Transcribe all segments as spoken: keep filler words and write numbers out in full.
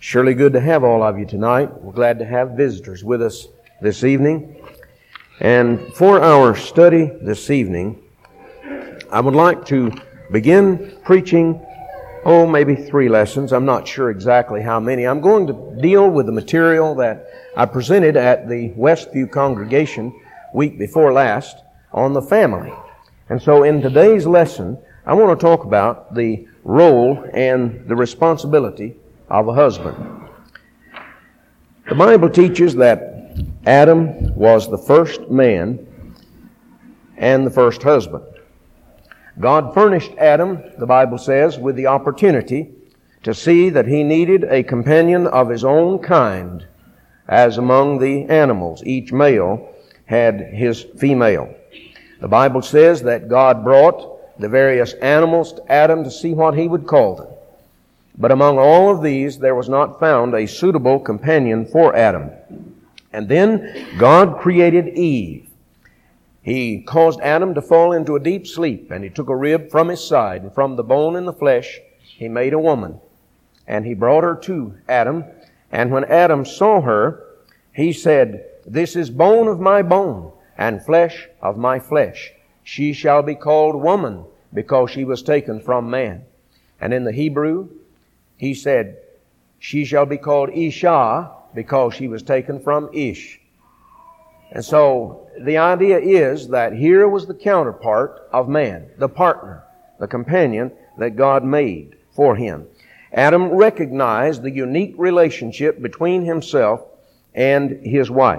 Surely good to have all of you tonight. We're glad to have visitors with us this evening. And for our study this evening, I would like to begin preaching, oh, maybe three lessons. I'm not sure exactly how many. I'm going to deal with the material that I presented at the Westview congregation week before last on the family. And so in today's lesson, I want to talk about the role and the responsibility of a husband. The Bible teaches that Adam was the first man and the first husband. God furnished Adam, the Bible says, with the opportunity to see that he needed a companion of his own kind, as among the animals. Each male had his female. The Bible says that God brought the various animals to Adam to see what he would call them. But among all of these, there was not found a suitable companion for Adam. And then God created Eve. He caused Adam to fall into a deep sleep, and he took a rib from his side, and from the bone and the flesh, he made a woman. And he brought her to Adam, and when Adam saw her, he said, "This is bone of my bone, and flesh of my flesh. She shall be called woman, because she was taken from man." And in the Hebrew, he said, "She shall be called Isha, because she was taken from Ish." And so the idea is that here was the counterpart of man, the partner, the companion that God made for him. Adam recognized the unique relationship between himself and his wife.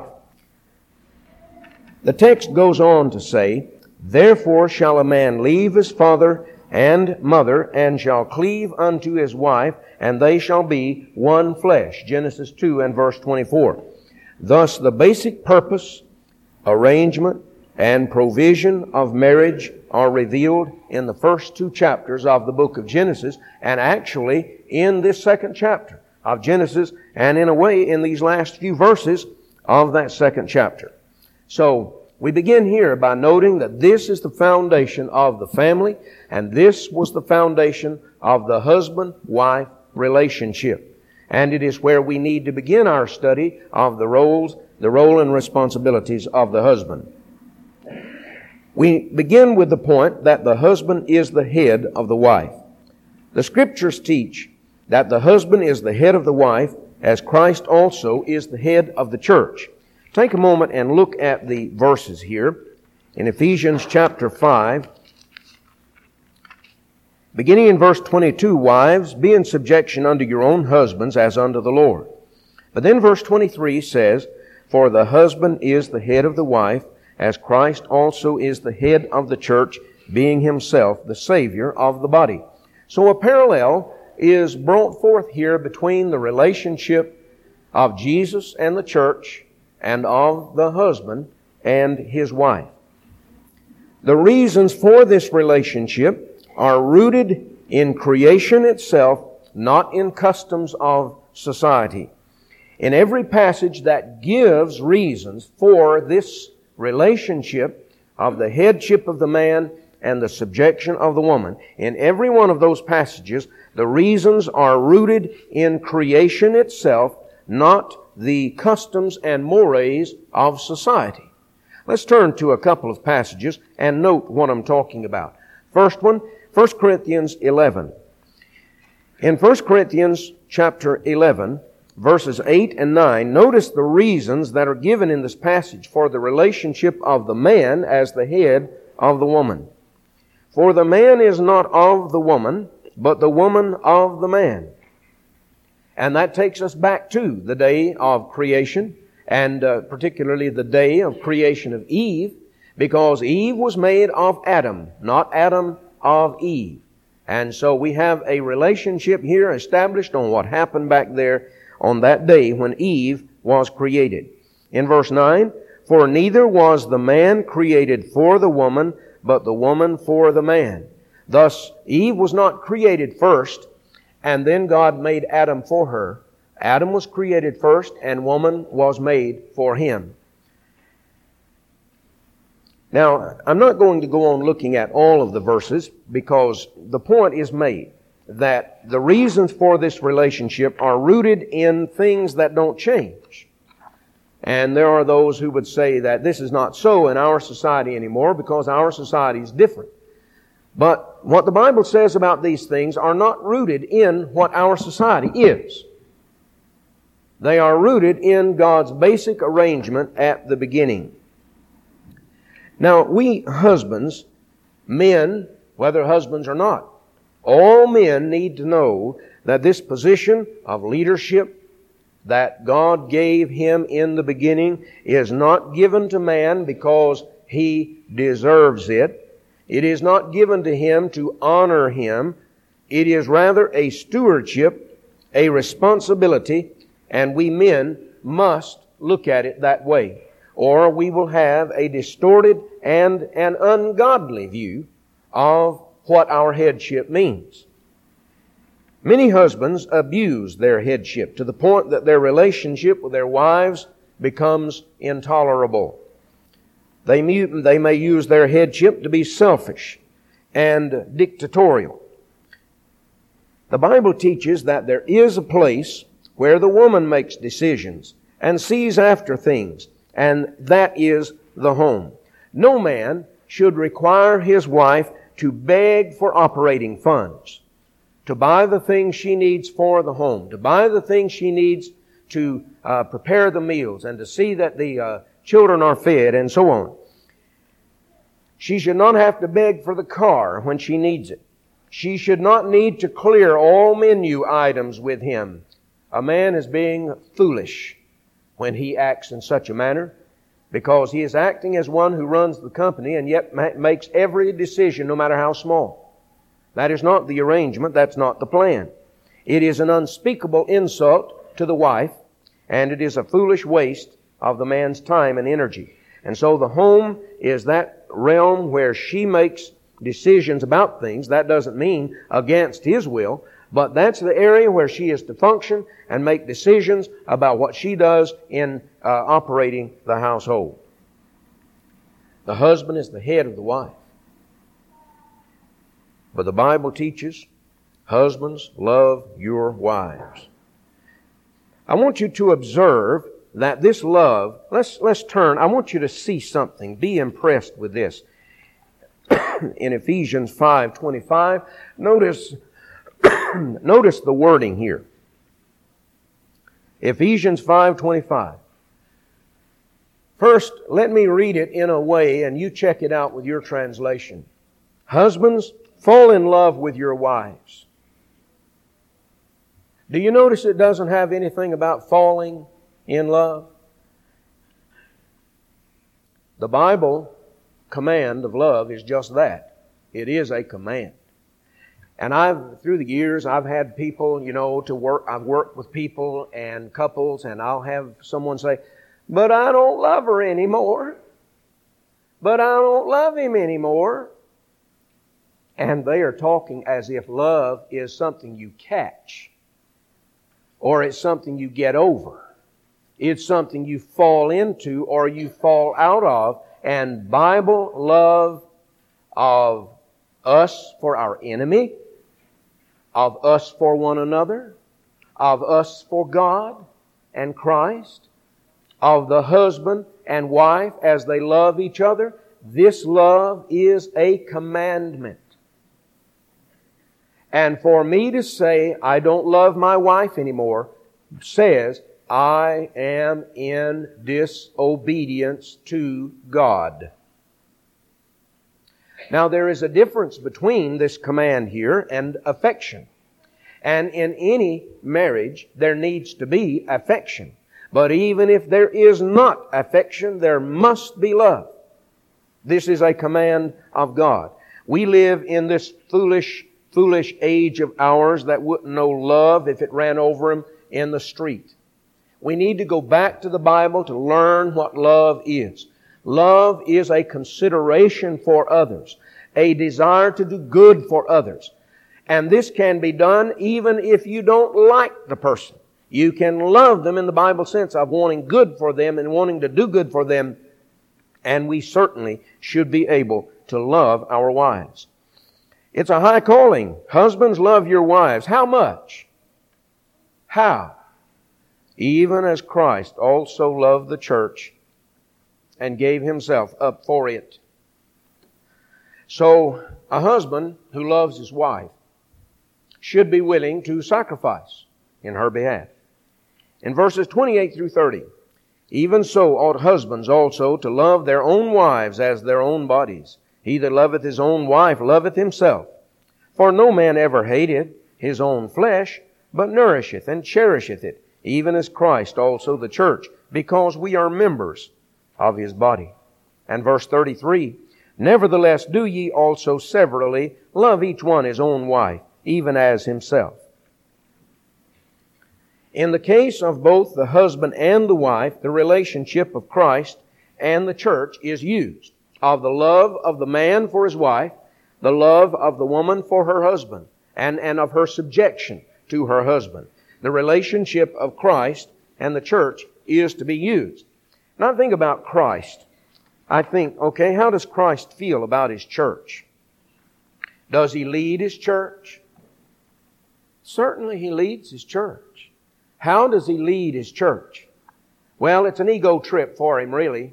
The text goes on to say, "Therefore shall a man leave his father and mother, and shall cleave unto his wife, and they shall be one flesh." Genesis two and verse twenty-four. Thus the basic purpose, arrangement, and provision of marriage are revealed in the first two chapters of the book of Genesis, and actually in this second chapter of Genesis, and in a way in these last few verses of that second chapter. So we begin here by noting that this is the foundation of the family, and this was the foundation of the husband-wife relationship. And it is where we need to begin our study of the roles, the role and responsibilities of the husband. We begin with the point that the husband is the head of the wife. The Scriptures teach that the husband is the head of the wife, as Christ also is the head of the church. Take a moment and look at the verses here in Ephesians chapter five. Beginning in verse twenty-two, "Wives, be in subjection unto your own husbands as unto the Lord." But then verse twenty-three says, "For the husband is the head of the wife, as Christ also is the head of the church, being himself the Savior of the body." So a parallel is brought forth here between the relationship of Jesus and the church and of the husband and his wife. The reasons for this relationship are rooted in creation itself, not in customs of society. In every passage that gives reasons for this relationship of the headship of the man and the subjection of the woman, in every one of those passages, the reasons are rooted in creation itself, not the customs and mores of society. Let's turn to a couple of passages and note what I'm talking about. First one, First Corinthians eleven. In First Corinthians chapter eleven, verses eight and nine, notice the reasons that are given in this passage for the relationship of the man as the head of the woman. "For the man is not of the woman, but the woman of the man." And that takes us back to the day of creation, and uh, particularly the day of creation of Eve, because Eve was made of Adam, not Adam of Eve. And so we have a relationship here established on what happened back there on that day when Eve was created. In verse nine, "For neither was the man created for the woman, but the woman for the man." Thus, Eve was not created first, and then God made Adam for her. Adam was created first, and woman was made for him. Now, I'm not going to go on looking at all of the verses because the point is made. that the reasons for this relationship are rooted in things that don't change. And there are those who would say that this is not so in our society anymore because our society is different. But what the Bible says about these things are not rooted in what our society is. They are rooted in God's basic arrangement at the beginning. Now, we husbands, men, whether husbands or not, all men need to know that this position of leadership that God gave him in the beginning is not given to man because he deserves it. It is not given to him to honor him. It is rather a stewardship, a responsibility, and we men must look at it that way, or we will have a distorted and an ungodly view of what our headship means. Many husbands abuse their headship to the point that their relationship with their wives becomes intolerable. They may, they may use their headship to be selfish and dictatorial. The Bible teaches that there is a place where the woman makes decisions and sees after things, and that is the home. No man should require his wife to beg for operating funds, to buy the things she needs for the home, to buy the things she needs to uh, prepare the meals and to see that the uh, children are fed and so on. She should not have to beg for the car when she needs it. She should not need to clear all menu items with him. A man is being foolish when he acts in such a manner, because he is acting as one who runs the company and yet ma- makes every decision, no matter how small. That is not the arrangement. That's not the plan. It is an unspeakable insult to the wife, and it is a foolish waste of the man's time and energy. And so the home is that realm where she makes decisions about things. That doesn't mean against his will, but that's the area where she is to function and make decisions about what she does in uh, operating the household. The husband is the head of the wife. But the Bible teaches, husbands, love your wives. I want you to observe that this love, let's, let's turn, I want you to see something, be impressed with this. In Ephesians five twenty-five, notice, notice the wording here. Ephesians five twenty-five. First, let me read it in a way, and you check it out with your translation. Husbands, fall in love with your wives. Do you notice it doesn't have anything about falling in love? The Bible command of love is just that. It is a command. And I've, through the years, I've had people, you know, to work, I've worked with people and couples, and I'll have someone say, but I don't love her anymore. But I don't love him anymore. And they are talking as if love is something you catch, or it's something you get over. It's something you fall into or you fall out of. And Bible love of us for our enemy, of us for one another, of us for God and Christ, of the husband and wife as they love each other, this love is a commandment. And for me to say, I don't love my wife anymore, says, I am in disobedience to God. Now, there is a difference between this command here and affection. And in any marriage, there needs to be affection. But even if there is not affection, there must be love. This is a command of God. We live in this foolish, foolish age of ours that wouldn't know love if it ran over them in the street. We need to go back to the Bible to learn what love is. Love is a consideration for others, a desire to do good for others. And this can be done even if you don't like the person. You can love them in the Bible sense of wanting good for them and wanting to do good for them. And we certainly should be able to love our wives. It's a high calling. Husbands, love your wives. How much? How? Even as Christ also loved the church and gave Himself up for it. So, a husband who loves his wife should be willing to sacrifice in her behalf. In verses twenty-eight through thirty, even so ought husbands also to love their own wives as their own bodies. He that loveth his own wife loveth himself. For no man ever hated his own flesh, but nourisheth and cherisheth it, even as Christ also the church, because we are members of His body. And verse thirty-three, nevertheless do ye also severally love each one his own wife, even as himself. In the case of both the husband and the wife, the relationship of Christ and the church is used. Of the love of the man for his wife, the love of the woman for her husband, and, and of her subjection to her husband. The relationship of Christ and the church is to be used. Now I think about Christ. I think, okay, how does Christ feel about His church? Does He lead His church? Certainly He leads His church. How does He lead His church? Well, it's an ego trip for Him, really.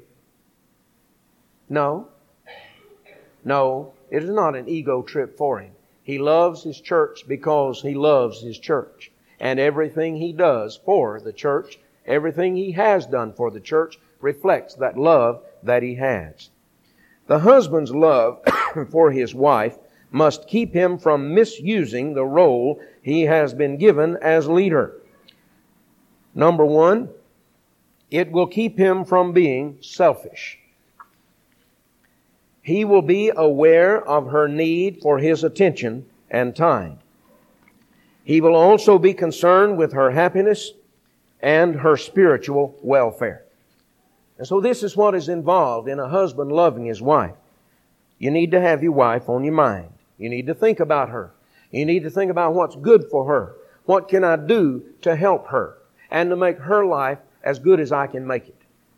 No. No, it is not an ego trip for Him. He loves His church because He loves His church. And everything He does for the church, everything He has done for the church, reflects that love that He has. The husband's love for his wife must keep him from misusing the role he has been given as leader. Number one, it will keep him from being selfish. He will be aware of her need for his attention and time. He will also be concerned with her happiness and her spiritual welfare. And so this is what is involved in a husband loving his wife. You need to have your wife on your mind. You need to think about her. You need to think about what's good for her. What can I do to help her and to make her life as good as I can make it?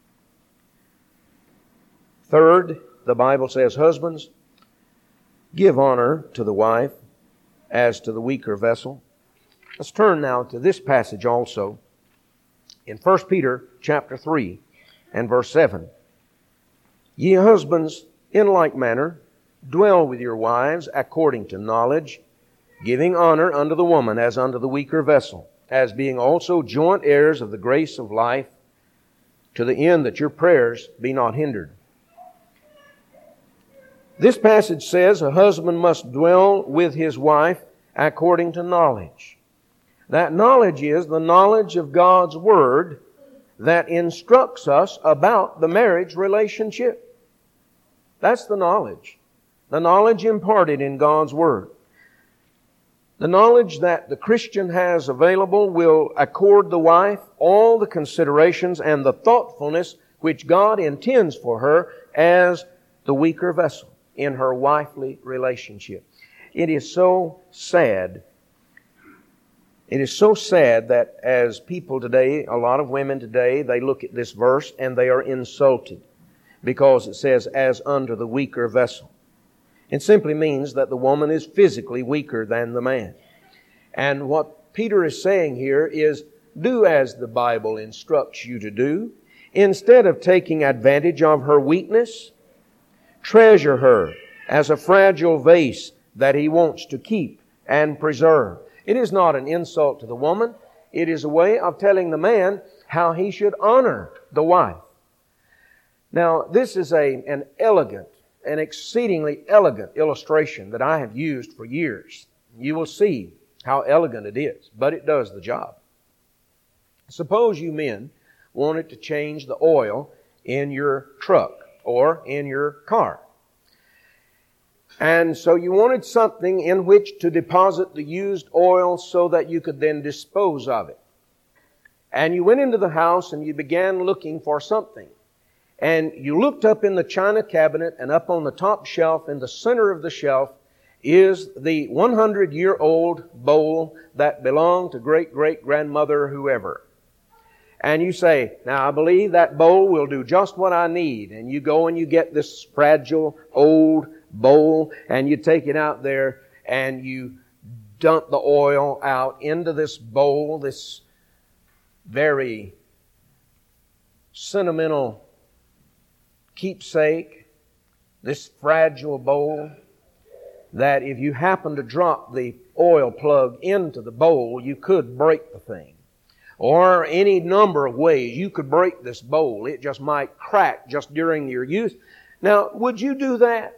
Third, the Bible says, husbands, give honor to the wife as to the weaker vessel. Let's turn now to this passage also in First Peter chapter three and verse seven. Ye husbands, in like manner, dwell with your wives according to knowledge, giving honor unto the woman as unto the weaker vessel, as being also joint heirs of the grace of life, to the end that your prayers be not hindered. This passage says a husband must dwell with his wife according to knowledge. That knowledge is the knowledge of God's Word that instructs us about the marriage relationship. That's the knowledge. The knowledge imparted in God's Word. The knowledge that the Christian has available will accord the wife all the considerations and the thoughtfulness which God intends for her as the weaker vessel in her wifely relationship. It is so sad. It is so sad that as people today, a lot of women today, they look at this verse and they are insulted because it says, as unto the weaker vessel. It simply means that the woman is physically weaker than the man. And what Peter is saying here is, do as the Bible instructs you to do. Instead of taking advantage of her weakness, treasure her as a fragile vase that He wants to keep and preserve. It is not an insult to the woman. It is a way of telling the man how he should honor the wife. Now, this is a, an elegant, an exceedingly elegant illustration that I have used for years. You will see how elegant it is, but it does the job. Suppose you men wanted to change the oil in your truck or in your car. And so you wanted something in which to deposit the used oil so that you could then dispose of it. And you went into the house and you began looking for something. And you looked up in the china cabinet, and up on the top shelf, in the center of the shelf, is the one hundred year old bowl that belonged to great-great-grandmother whoever. And you say, now I believe that bowl will do just what I need. And you go and you get this fragile old bowl and you take it out there and you dump the oil out into this bowl, this very sentimental keepsake, this fragile bowl, that if you happen to drop the oil plug into the bowl, you could break the thing. Or any number of ways you could break this bowl. It just might crack just during your use. Now, would you do that?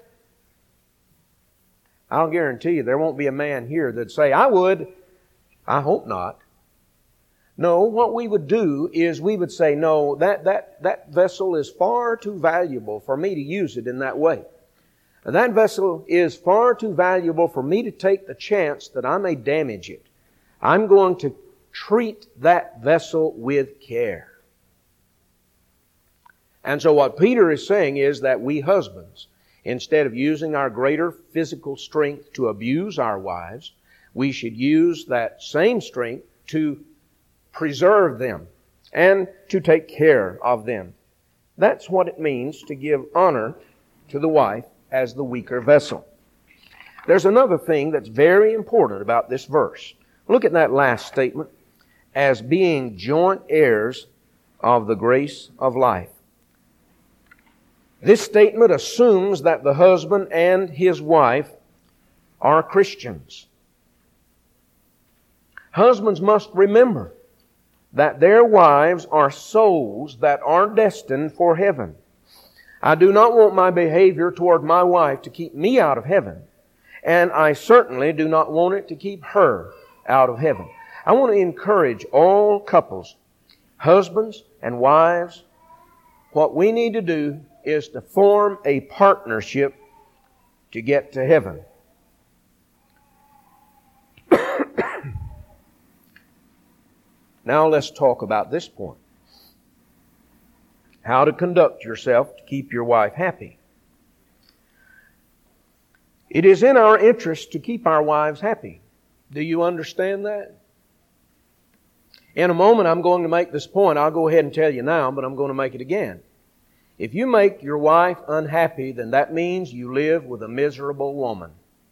I'll guarantee you there won't be a man here that'd say, I would. I hope not. No, what we would do is we would say, no, that, that, that vessel is far too valuable for me to use it in that way. That vessel is far too valuable for me to take the chance that I may damage it. I'm going to treat that vessel with care. And so what Peter is saying is that we husbands, instead of using our greater physical strength to abuse our wives, we should use that same strength to preserve them and to take care of them. That's what it means to give honor to the wife as the weaker vessel. There's another thing that's very important about this verse. Look at that last statement. As being joint heirs of the grace of life. This statement assumes that the husband and his wife are Christians. Husbands must remember that their wives are souls that are destined for heaven. I do not want my behavior toward my wife to keep me out of heaven, and I certainly do not want it to keep her out of heaven. I want to encourage all couples, husbands and wives, what we need to do is to form a partnership to get to heaven. Now let's talk about this point. How to conduct yourself to keep your wife happy. It is in our interest to keep our wives happy. Do you understand that? In a moment I'm going to make this point. I'll go ahead and tell you now, but I'm going to make it again. If you make your wife unhappy, then that means you live with a miserable woman.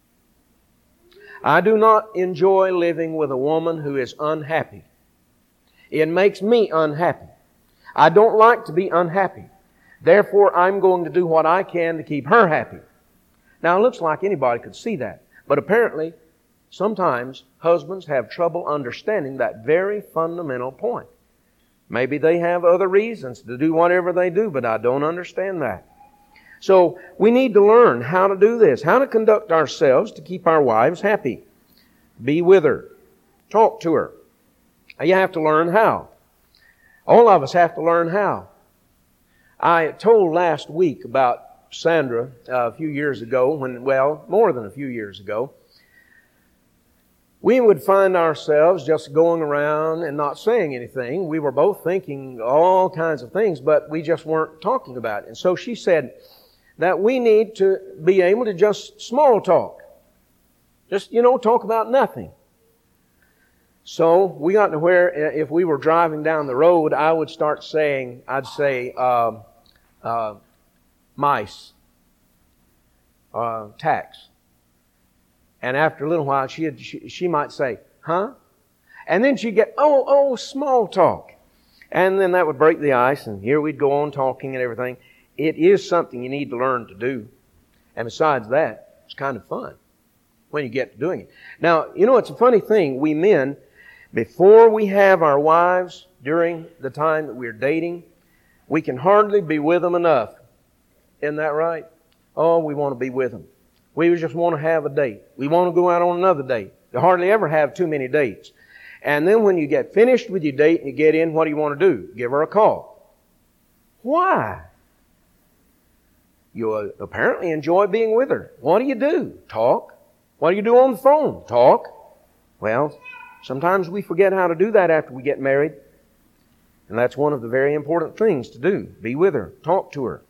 I do not enjoy living with a woman who is unhappy. It makes me unhappy. I don't like to be unhappy. Therefore, I'm going to do what I can to keep her happy. Now, it looks like anybody could see that. But apparently, sometimes husbands have trouble understanding that very fundamental point. Maybe they have other reasons to do whatever they do, but I don't understand that. So, we need to learn how to do this, how to conduct ourselves to keep our wives happy. Be with her. Talk to her. You have to learn how. All of us have to learn how. I told last week about Sandra uh, a few years ago, when, well, more than a few years ago. We would find ourselves just going around and not saying anything. We were both thinking all kinds of things, but we just weren't talking about it. And so she said that we need to be able to just small talk. Just, you know, talk about nothing. So we got to where if we were driving down the road, I would start saying, I'd say, uh, uh, mice, uh, tax. And after a little while, she, she she might say, huh? And then she'd get, oh, oh, small talk. And then that would break the ice, and here we'd go on talking and everything. It is something you need to learn to do. And besides that, it's kind of fun when you get to doing it. Now, you know, it's a funny thing. We men, before we have our wives during the time that we're dating, we can hardly be with them enough. Isn't that right? Oh, we want to be with them. We just want to have a date. We want to go out on another date. You hardly ever have too many dates. And then when you get finished with your date and you get in, what do you want to do? Give her a call. Why? You apparently enjoy being with her. What do you do? Talk. What do you do on the phone? Talk. Well, sometimes we forget how to do that after we get married. And that's one of the very important things to do. Be with her. Talk to her.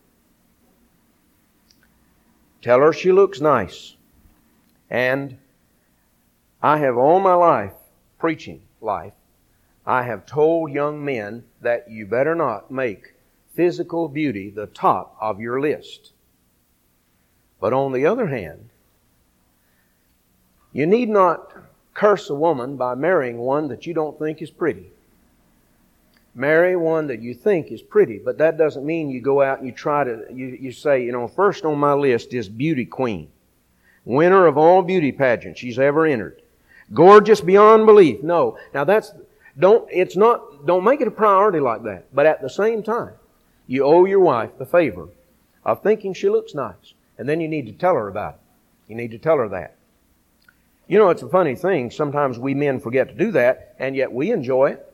Tell her she looks nice. And I have all my life, preaching life, I have told young men that you better not make physical beauty the top of your list. But on the other hand, You need not curse a woman by marrying one that you don't think is pretty. Marry one that you think is pretty, but that doesn't mean you go out and you try to, you, you say, you know, first on my list is beauty queen. Winner of all beauty pageants she's ever entered. Gorgeous beyond belief. No. Now that's, don't, it's not, don't make it a priority like that. But at the same time, you owe your wife the favor of thinking she looks nice. And then you need to tell her about it. You need to tell her that. You know, it's a funny thing. Sometimes we men forget to do that, and yet we enjoy it.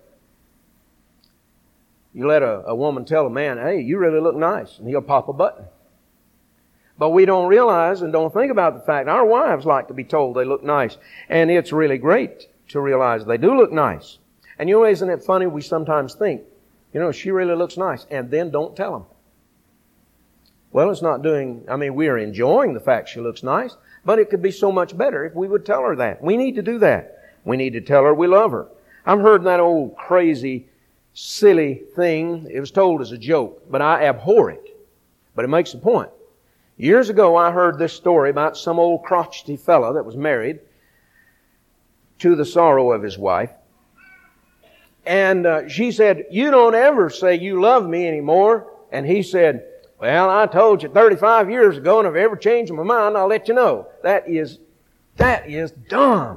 You let a, a woman tell a man, hey, you really look nice, and he'll pop a button. But we don't realize and don't think about the fact our wives like to be told they look nice. And it's really great to realize they do look nice. And you know, isn't it funny? We sometimes think, you know, she really looks nice, and then don't tell them. Well, it's not doing, I mean, we are enjoying the fact she looks nice, but it could be so much better if we would tell her that. We need to do that. We need to tell her we love her. I've heard that old crazy, silly thing. It was told as a joke, but I abhor it. But it makes a point. Years ago, I heard this story about some old crotchety fella that was married to the sorrow of his wife. And uh, she said, you don't ever say you love me anymore. And he said, well, I told you thirty-five years ago, and if I ever change my mind, I'll let you know. That is, that is dumb.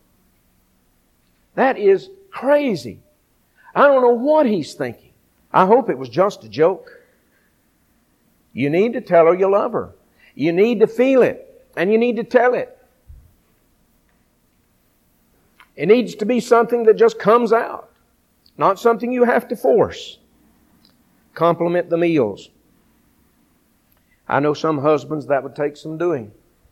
That is crazy. I don't know what he's thinking. I hope it was just a joke. You need to tell her you love her. You need to feel it, and you need to tell it. It needs to be something that just comes out, not something you have to force. Compliment the meals. I know some husbands that would take some doing.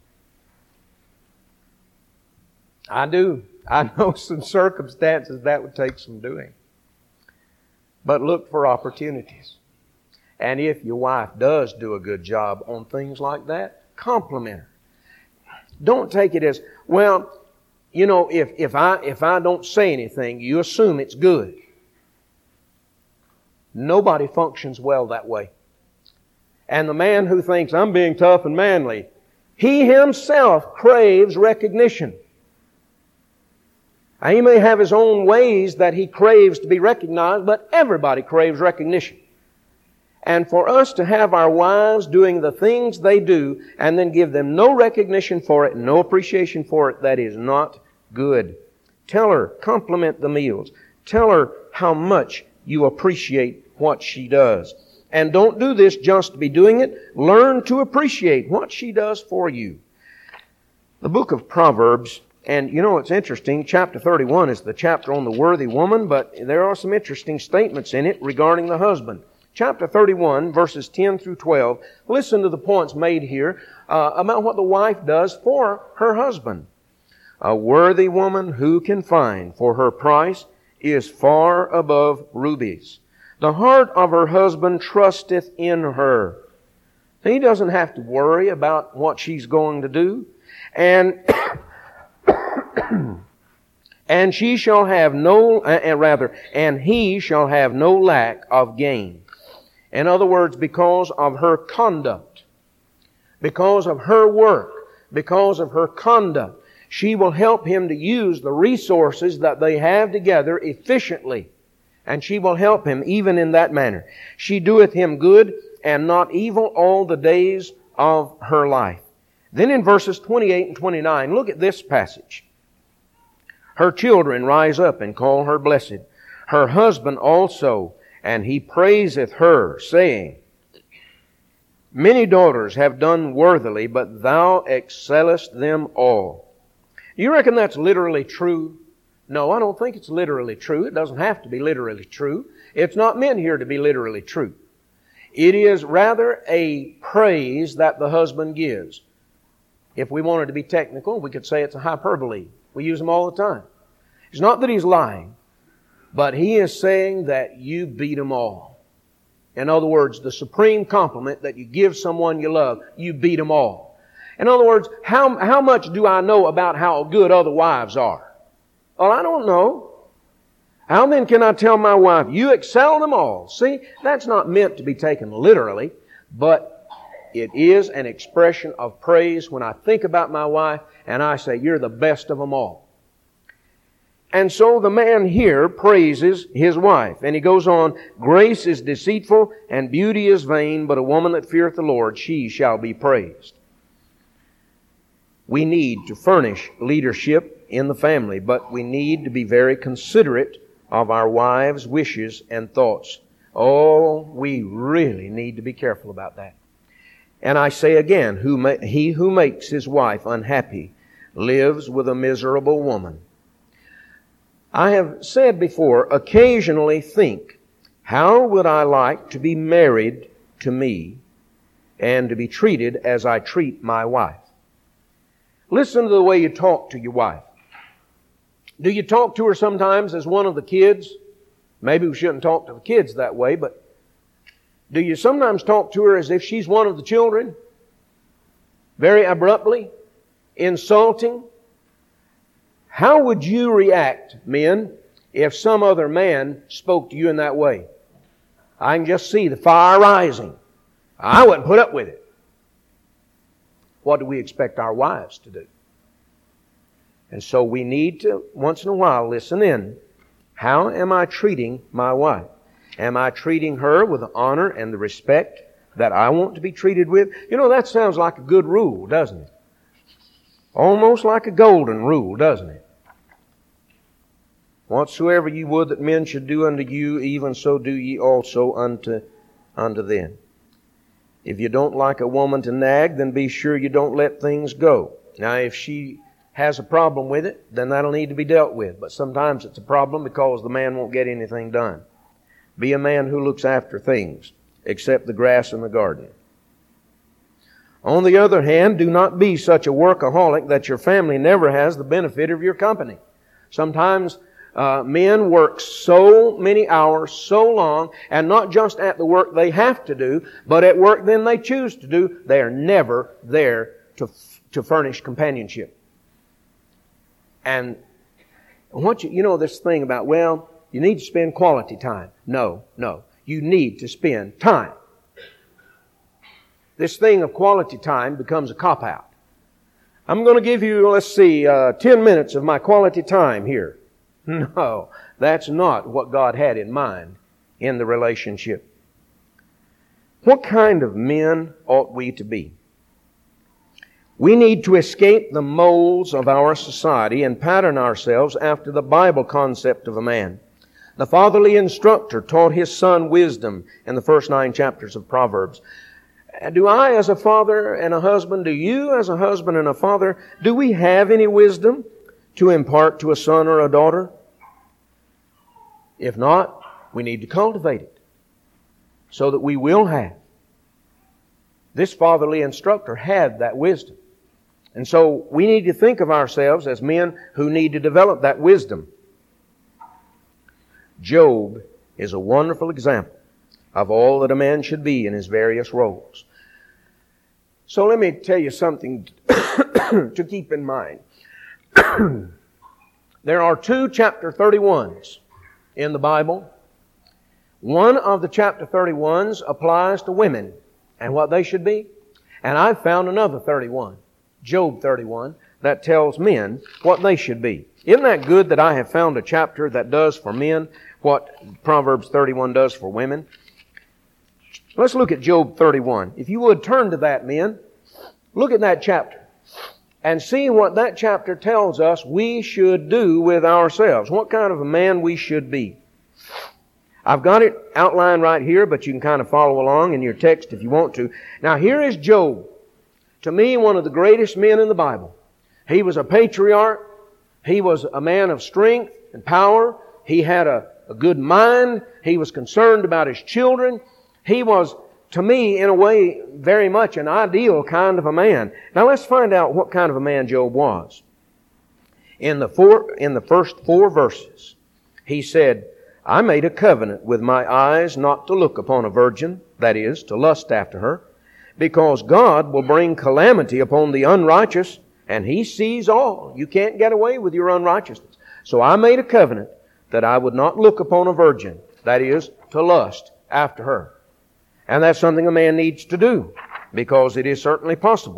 I do. I know some circumstances that would take some doing. But look for opportunities. And if your wife does do a good job on things like that, compliment her. Don't take it as, well, you know, if, if I, if I don't say anything, you assume it's good. Nobody functions well that way. And the man who thinks, I'm being tough and manly, he himself craves recognition. Now, he may have his own ways that he craves to be recognized, but everybody craves recognition. And for us to have our wives doing the things they do and then give them no recognition for it, no appreciation for it, that is not good. Tell her, compliment the meals. Tell her how much you appreciate what she does. And don't do this just to be doing it. Learn to appreciate what she does for you. The book of Proverbs, and you know it's interesting, chapter thirty-one is the chapter on the worthy woman, but there are some interesting statements in it regarding the husband. Chapter thirty-one, verses ten through twelve, listen to the points made here uh, about what the wife does for her husband. A worthy woman who can find, for her price is far above rubies. The heart of her husband trusteth in her. He doesn't have to worry about what she's going to do. And and she shall have no, uh, rather, and he shall have no lack of gain. In other words, because of her conduct, because of her work, because of her conduct, she will help him to use the resources that they have together efficiently. And she will help him even in that manner. She doeth him good and not evil all the days of her life. Then in verses twenty-eight and twenty-nine, look at this passage. Her children rise up and call her blessed. Her husband also, and he praiseth her, saying, many daughters have done worthily, but thou excellest them all. You reckon that's literally true? No, I don't think it's literally true. It doesn't have to be literally true. It's not meant here to be literally true. It is rather a praise that the husband gives. If we wanted to be technical, we could say it's a hyperbole. We use them all the time. It's not that he's lying, but he is saying that you beat them all. In other words, the supreme compliment that you give someone you love, you beat them all. In other words, how, how much do I know about how good other wives are? Well, I don't know. How then can I tell my wife, you excel them all? See, that's not meant to be taken literally, but it is an expression of praise when I think about my wife and I say, you're the best of them all. And so the man here praises his wife. And he goes on, grace is deceitful and beauty is vain, but a woman that feareth the Lord, she shall be praised. We need to furnish leadership in the family, but we need to be very considerate of our wives' wishes and thoughts. Oh, we really need to be careful about that. And I say again, who ma- he who makes his wife unhappy lives with a miserable woman. I have said before, occasionally think, how would I like to be married to me and to be treated as I treat my wife? Listen to the way you talk to your wife. Do you talk to her sometimes as one of the kids? Maybe we shouldn't talk to the kids that way, but do you sometimes talk to her as if she's one of the children? Very abruptly? Insulting? How would you react, men, if some other man spoke to you in that way? I can just see the fire rising. I wouldn't put up with it. What do we expect our wives to do? And so we need to, once in a while, listen in. How am I treating my wife? Am I treating her with the honor and the respect that I want to be treated with? You know, that sounds like a good rule, doesn't it? Almost like a golden rule, doesn't it? Whatsoever you would that men should do unto you, even so do ye also unto, unto them. If you don't like a woman to nag, then be sure you don't let things go. Now, if she has a problem with it, then that'll need to be dealt with. But sometimes it's a problem because the man won't get anything done. Be a man who looks after things, except the grass in the garden. On the other hand, do not be such a workaholic that your family never has the benefit of your company. Sometimes uh, men work so many hours, so long, and not just at the work they have to do, but at work then they choose to do. They are never there to, to furnish companionship. And what you, you know this thing about, well, you need to spend quality time. No, no. You need to spend time. This thing of quality time becomes a cop-out. I'm going to give you, let's see, uh, ten minutes of my quality time here. No, that's not what God had in mind in the relationship. What kind of men ought we to be? We need to escape the molds of our society and pattern ourselves after the Bible concept of a man. The fatherly instructor taught his son wisdom in the first nine chapters of Proverbs. Do I as a father and a husband, do you as a husband and a father, do we have any wisdom to impart to a son or a daughter? If not, we need to cultivate it so that we will have. This fatherly instructor had that wisdom. And so we need to think of ourselves as men who need to develop that wisdom. Job is a wonderful example of all that a man should be in his various roles. So let me tell you something to keep in mind. There are two chapter thirty-ones in the Bible. One of the chapter thirty-ones applies to women and what they should be. And I've found another thirty-one, Job thirty-one, that tells men what they should be. Isn't that good that I have found a chapter that does for men what Proverbs thirty-one does for women? Let's look at Job thirty-one. If you would turn to that, men. Look at that chapter and see what that chapter tells us we should do with ourselves. What kind of a man we should be. I've got it outlined right here, but you can kind of follow along in your text if you want to. Now here is Job. To me, one of the greatest men in the Bible. He was a patriarch. He was a man of strength and power. He had a, a good mind. He was concerned about his children. He was, to me, in a way, very much an ideal kind of a man. Now let's find out what kind of a man Job was. In the four, in the first four verses, he said, I made a covenant with my eyes not to look upon a virgin, that is, to lust after her, because God will bring calamity upon the unrighteous, and He sees all. You can't get away with your unrighteousness. So I made a covenant that I would not look upon a virgin, that is, to lust after her. And that's something a man needs to do, because it is certainly possible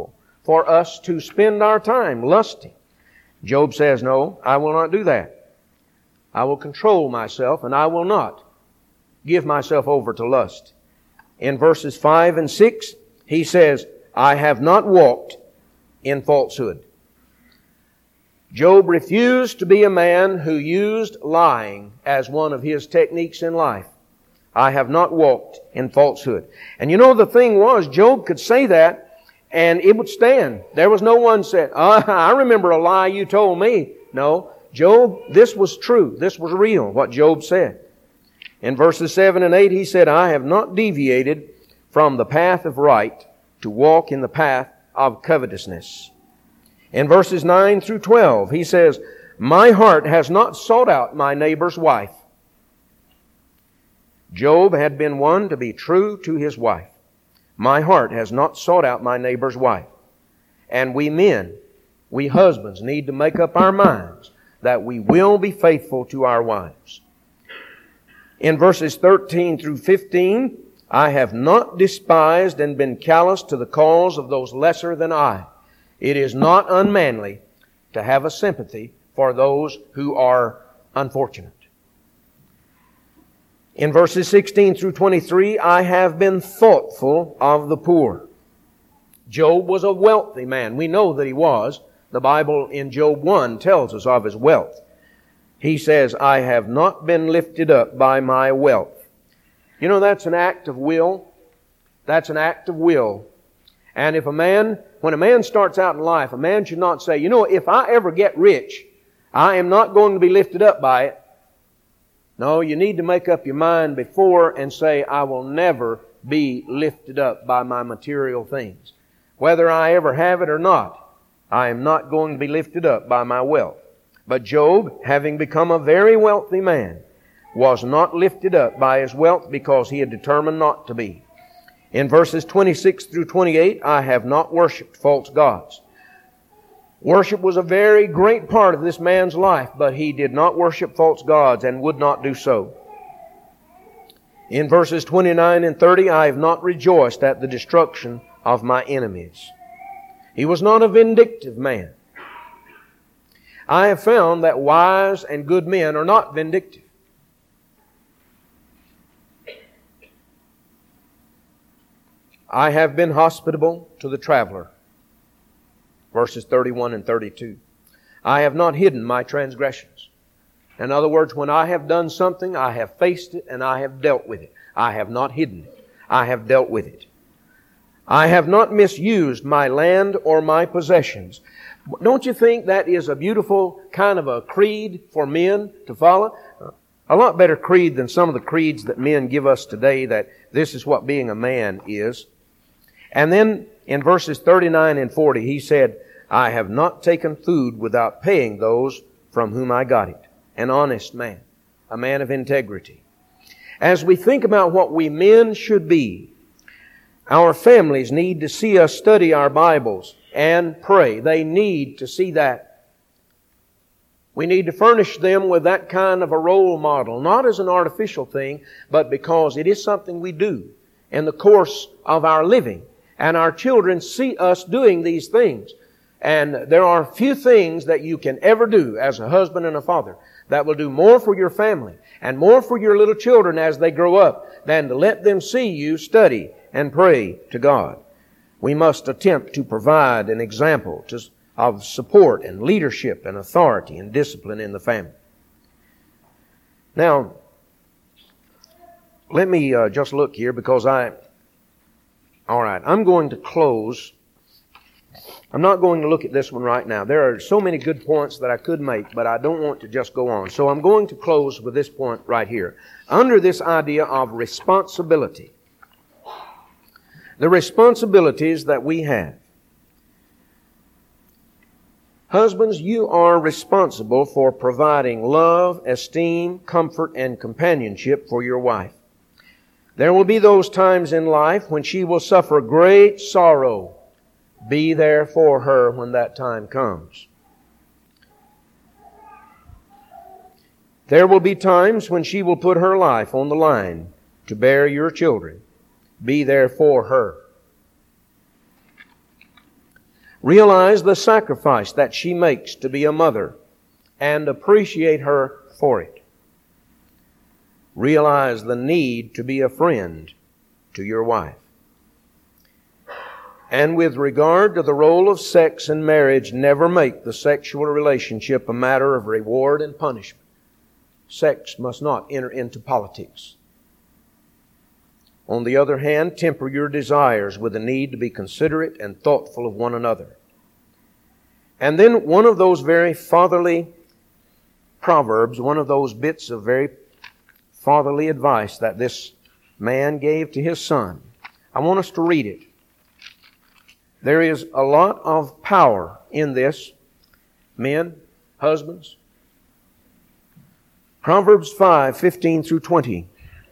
for us to spend our time lusting. Job says, no, I will not do that. I will control myself and I will not give myself over to lust. In verses five and six, he says, I have not walked in falsehood. Job refused to be a man who used lying as one of his techniques in life. I have not walked in falsehood. And you know, the thing was, Job could say that and it would stand. There was no one said, oh, I remember a lie you told me. No, Job, this was true. This was real, what Job said. In verses seven and eight, he said, I have not deviated from the path of right to walk in the path of covetousness. In verses nine through twelve, he says, my heart has not sought out my neighbor's wife. Job had been one to be true to his wife. My heart has not sought out my neighbor's wife. And we men, we husbands, need to make up our minds that we will be faithful to our wives. In verses thirteen through fifteen, I have not despised and been callous to the cause of those lesser than I. It is not unmanly to have a sympathy for those who are unfortunate. In verses sixteen through twenty-three, I have been thoughtful of the poor. Job was a wealthy man. We know that he was. The Bible in Job one tells us of his wealth. He says, I have not been lifted up by my wealth. You know, that's an act of will. That's an act of will. And if a man, when a man starts out in life, a man should not say, you know, if I ever get rich, I am not going to be lifted up by it. No, you need to make up your mind before and say, I will never be lifted up by my material things. Whether I ever have it or not, I am not going to be lifted up by my wealth. But Job, having become a very wealthy man, was not lifted up by his wealth because he had determined not to be. In verses twenty-six through twenty-eight, I have not worshipped false gods. Worship was a very great part of this man's life, but he did not worship false gods and would not do so. In verses twenty-nine and thirty, I have not rejoiced at the destruction of my enemies. He was not a vindictive man. I have found that wise and good men are not vindictive. I have been hospitable to the traveler. Verses thirty-one and thirty-two. I have not hidden my transgressions. In other words, when I have done something, I have faced it and I have dealt with it. I have not hidden it. I have dealt with it. I have not misused my land or my possessions. Don't you think that is a beautiful kind of a creed for men to follow? A lot better creed than some of the creeds that men give us today, that this is what being a man is. And then in verses thirty-nine and forty, he said, I have not taken food without paying those from whom I got it. An honest man, a man of integrity. As we think about what we men should be, our families need to see us study our Bibles and pray. They need to see that. We need to furnish them with that kind of a role model, not as an artificial thing, but because it is something we do in the course of our living. And our children see us doing these things. And there are few things that you can ever do as a husband and a father that will do more for your family and more for your little children as they grow up than to let them see you study and pray to God. We must attempt to provide an example to, of support and leadership and authority and discipline in the family. Now, let me uh, just look here because I... All right, I'm going to close. I'm not going to look at this one right now. There are so many good points that I could make, but I don't want to just go on. So I'm going to close with this point right here. Under this idea of responsibility, the responsibilities that we have. Husbands, you are responsible for providing love, esteem, comfort, and companionship for your wife. There will be those times in life when she will suffer great sorrow. Be there for her when that time comes. There will be times when she will put her life on the line to bear your children. Be there for her. Realize the sacrifice that she makes to be a mother and appreciate her for it. Realize the need to be a friend to your wife. And with regard to the role of sex in marriage, never make the sexual relationship a matter of reward and punishment. Sex must not enter into politics. On the other hand, temper your desires with the need to be considerate and thoughtful of one another. And then one of those very fatherly proverbs, one of those bits of very fatherly advice that this man gave to his son. I want us to read it. There is a lot of power in this. Men, husbands. Proverbs five, fifteen through twenty.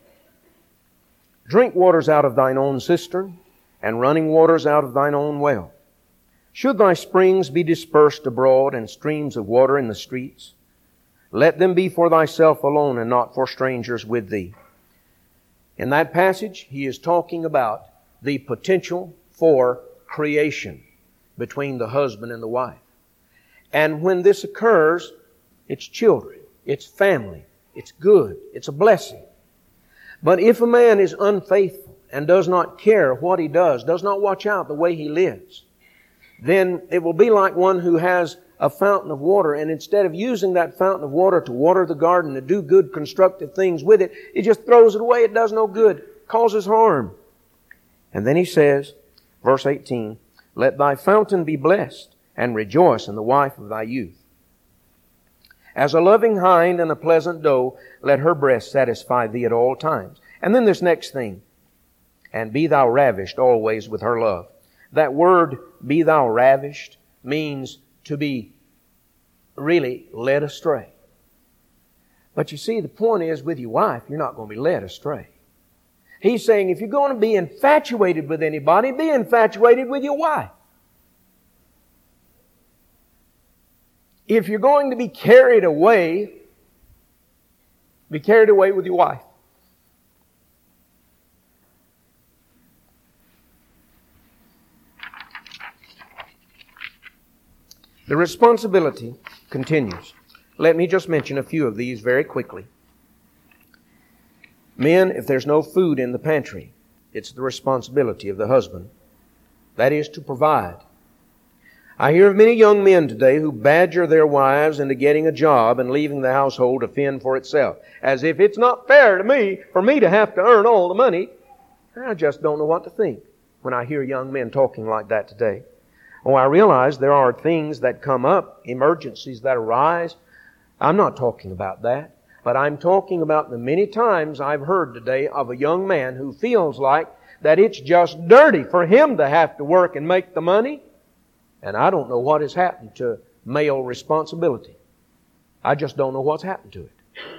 Drink waters out of thine own cistern, and running waters out of thine own well. Should thy springs be dispersed abroad, and streams of water in the streets, let them be for thyself alone, and not for strangers with thee. In that passage, he is talking about the potential for creation between the husband and the wife. And when this occurs, it's children, it's family, it's good, it's a blessing. But if a man is unfaithful and does not care what he does, does not watch out the way he lives, then it will be like one who has a fountain of water, and instead of using that fountain of water to water the garden, to do good constructive things with it, it just throws it away. It does no good, causes harm. And then he says, verse eighteen, let thy fountain be blessed, and rejoice in the wife of thy youth. As a loving hind and a pleasant doe, let her breast satisfy thee at all times. And then this next thing, and be thou ravished always with her love. That word, be thou ravished, means to be really led astray. But you see, the point is, with your wife, you're not going to be led astray. He's saying if you're going to be infatuated with anybody, be infatuated with your wife. If you're going to be carried away, be carried away with your wife. The responsibility continues. Let me just mention a few of these very quickly. Men, if there's no food in the pantry, it's the responsibility of the husband. That is to provide. I hear of many young men today who badger their wives into getting a job and leaving the household to fend for itself. As if it's not fair to me, for me to have to earn all the money. I just don't know what to think when I hear young men talking like that today. Oh, I realize there are things that come up, emergencies that arise. I'm not talking about that. But I'm talking about the many times I've heard today of a young man who feels like that it's just dirty for him to have to work and make the money. And I don't know what has happened to male responsibility. I just don't know what's happened to it.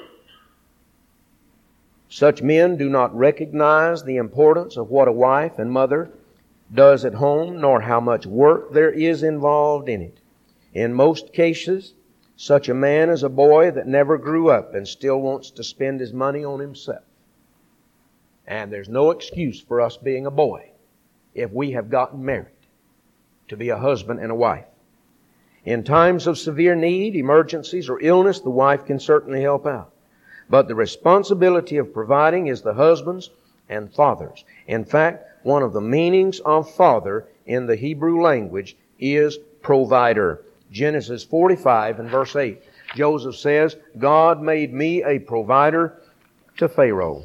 Such men do not recognize the importance of what a wife and mother does at home, nor how much work there is involved in it. In most cases, such a man is a boy that never grew up and still wants to spend his money on himself. And there's no excuse for us being a boy if we have gotten married to be a husband and a wife. In times of severe need, emergencies, or illness, the wife can certainly help out. But the responsibility of providing is the husband's and father's. In fact, one of the meanings of father in the Hebrew language is provider. Genesis forty-five and verse eight. Joseph says, God made me a provider to Pharaoh.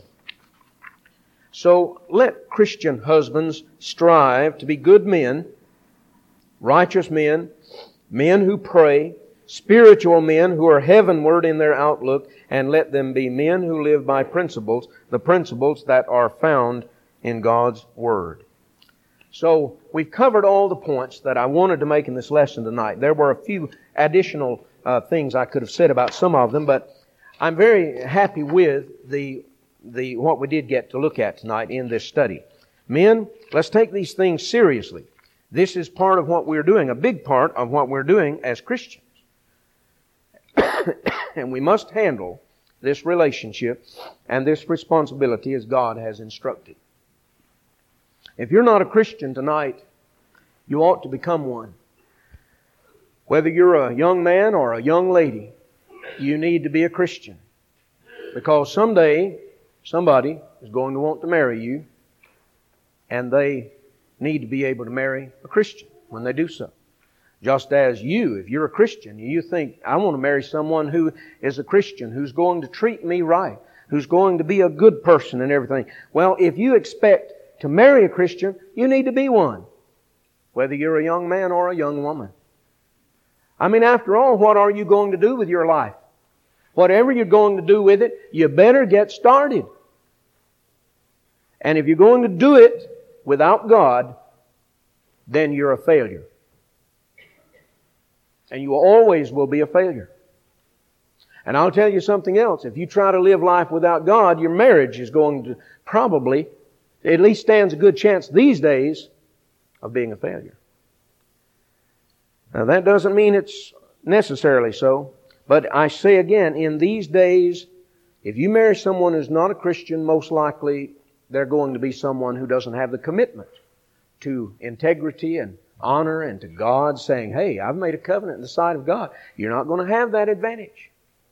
So let Christian husbands strive to be good men, righteous men, men who pray, spiritual men who are heavenward in their outlook, and let them be men who live by principles, the principles that are found in God's Word. So we've covered all the points that I wanted to make in this lesson tonight. There were a few additional uh, things I could have said about some of them, but I'm very happy with the the what we did get to look at tonight in this study. Men, let's take these things seriously. This is part of what we're doing, a big part of what we're doing as Christians. And we must handle this relationship and this responsibility as God has instructed. If you're not a Christian tonight, you ought to become one. Whether you're a young man or a young lady, you need to be a Christian. Because someday, somebody is going to want to marry you, and they need to be able to marry a Christian when they do so. Just as you, if you're a Christian, you think, I want to marry someone who is a Christian, who's going to treat me right, who's going to be a good person and everything. Well, if you expect to marry a Christian, you need to be one. Whether you're a young man or a young woman. I mean, after all, what are you going to do with your life? Whatever you're going to do with it, you better get started. And if you're going to do it without God, then you're a failure. And you always will be a failure. And I'll tell you something else. If you try to live life without God, your marriage is going to probably, at least stands a good chance these days, of being a failure. Now that doesn't mean it's necessarily so. But I say again, in these days, if you marry someone who's not a Christian, most likely they're going to be someone who doesn't have the commitment to integrity and honor and to God, saying, hey, I've made a covenant in the sight of God. You're not going to have that advantage.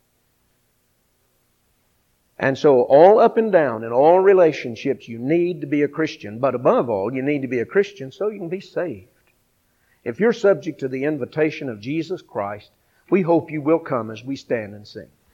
And so all up and down in all relationships, you need to be a Christian. But above all, you need to be a Christian so you can be saved. If you're subject to the invitation of Jesus Christ, we hope you will come as we stand and sing.